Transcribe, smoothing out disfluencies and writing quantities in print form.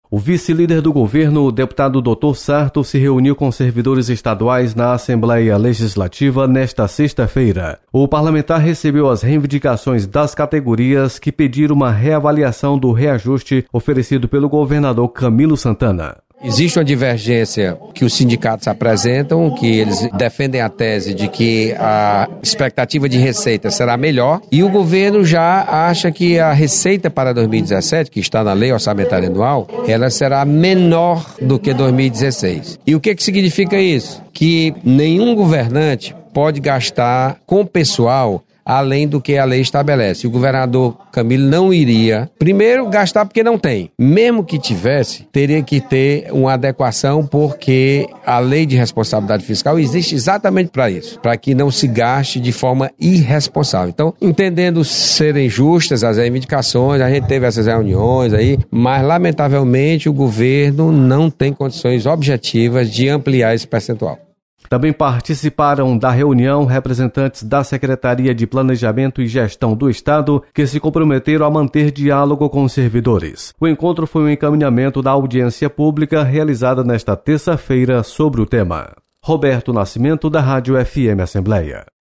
O vice-líder do governo, o deputado Dr. Sarto, se reuniu com servidores estaduais na Assembleia Legislativa nesta sexta-feira. O parlamentar recebeu as reivindicações das categorias que pediram uma reavaliação do reajuste oferecido pelo governador Camilo Santana. Existe uma divergência que os sindicatos apresentam, que eles defendem a tese de que a expectativa de receita será melhor, e o governo já acha que a receita para 2017, que está na Lei Orçamentária Anual, ela será menor do que 2016. E o que significa isso? Que nenhum governante pode gastar com pessoal além do que a lei estabelece. O governador Camilo não iria, primeiro, gastar porque não tem. Mesmo que tivesse, teria que ter uma adequação, porque a lei de responsabilidade fiscal existe exatamente para isso, para que não se gaste de forma irresponsável. Então, entendendo serem justas as reivindicações, a gente teve essas reuniões aí, mas, lamentavelmente, o governo não tem condições objetivas de ampliar esse percentual. Também participaram da reunião representantes da Secretaria de Planejamento e Gestão do Estado, que se comprometeram a manter diálogo com os servidores. O encontro foi um encaminhamento da audiência pública realizada nesta terça-feira sobre o tema. Roberto Nascimento, da Rádio FM Assembleia.